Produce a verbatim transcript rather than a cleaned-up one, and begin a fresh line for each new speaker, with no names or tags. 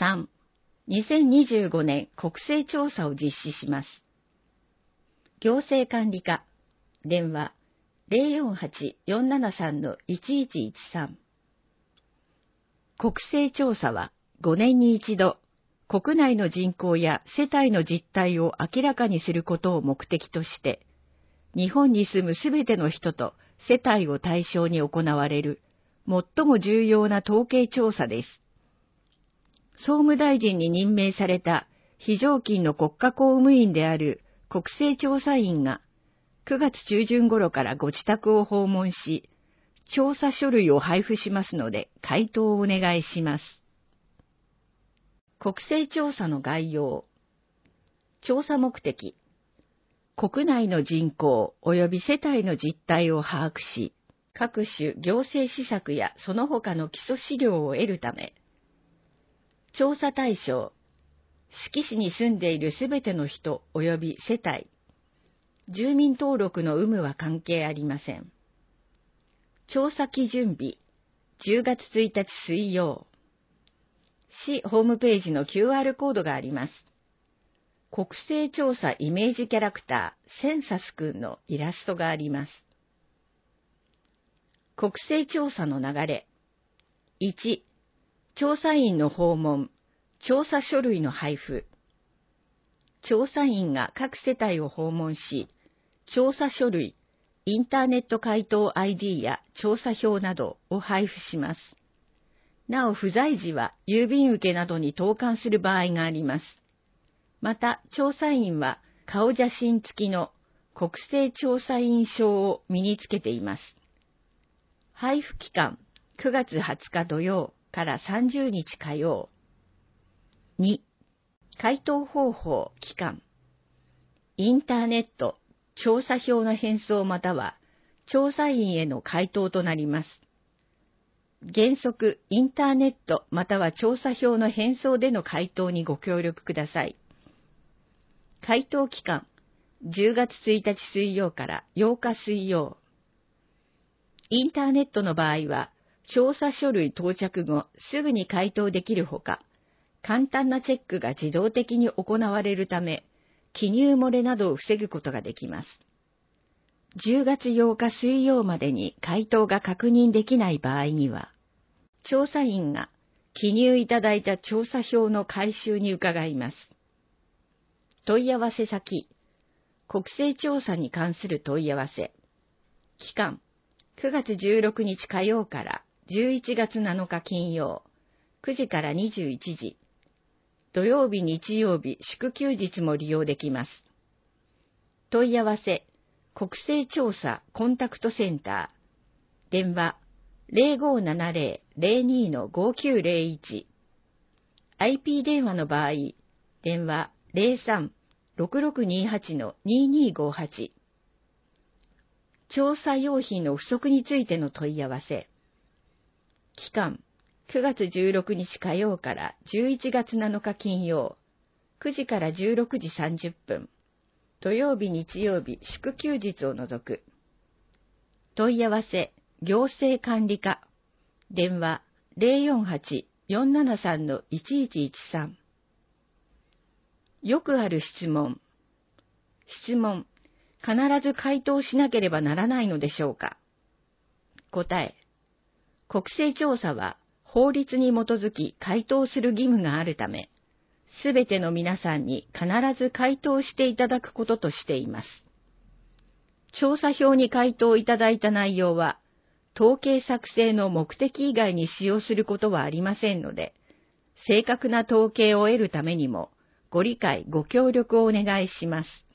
さん、にせんにじゅうごねん国勢調査を実施します。行政管理課、電話 ゼロよんはち よんななさん いちいちいちさん。国勢調査はごねんに一度、国内の人口や世帯の実態を明らかにすることを目的として、日本に住むすべての人と世帯を対象に行われる最も重要な統計調査です。総務大臣に任命された非常勤の国家公務員である国勢調査員がくがつ中旬頃からご自宅を訪問し、調査書類を配布しますので回答をお願いします。国勢調査の概要。調査目的。国内の人口及び世帯の実態を把握し、各種行政施策やその他の基礎資料を得るため、調査対象、志木市に住んでいるすべての人及び世帯、住民登録の有無は関係ありません。調査基準日、じゅうがつついたち水曜。市ホームページの キューアール コードがあります。国勢調査イメージキャラクター、センサスくんのイラストがあります。国勢調査の流れ。いち、調査員の訪問、調査書類の配布。調査員が各世帯を訪問し、調査書類、インターネット回答 アイディー や調査票などを配布します。なお不在時は郵便受けなどに投函する場合があります。また、調査員は顔写真付きの国勢調査員証を身につけています。配布期間、くがつはつか土曜からさんじゅうにち火曜。に、回答方法期間。インターネット、調査票の返送または調査員への回答となります。原則、インターネットまたは調査票の返送での回答にご協力ください。回答期間、じゅうがつついたち水曜からようか水曜。インターネットの場合は、調査書類到着後すぐに回答できるほか、簡単なチェックが自動的に行われるため、記入漏れなどを防ぐことができます。じゅうがつようか水曜までに回答が確認できない場合には、調査員が記入いただいた調査票の回収に伺います。問い合わせ先、国勢調査に関する問い合わせ。期間、くがつじゅうろくにち火曜からじゅういちがつなのか金曜、くじからにじゅういちじ。土曜日、日曜日、祝休日も利用できます。問い合わせ、国勢調査コンタクトセンター。電話、ゼロごーななゼロ ゼロにー ごきゅうゼロいち。アイピー 電話の場合、電話ゼロさん ろくろくにはち にーにーごはち。調査用品の不足についての問い合わせ。期間、くがつじゅうろくにち火曜からじゅういちがつなのか金曜、くじからじゅうろくじさんじゅっぷん。土曜日、日曜日、祝休日を除く。問い合わせ、行政管理課。電話ゼロよんはち よんななさん いちいちいちさん。よくある質問。質問。必ず回答しなければならないのでしょうか。答え。国勢調査は法律に基づき回答する義務があるため、すべての皆さんに必ず回答していただくこととしています。調査票に回答いただいた内容は、統計作成の目的以外に使用することはありませんので、正確な統計を得るためにも、ご理解ご協力をお願いします。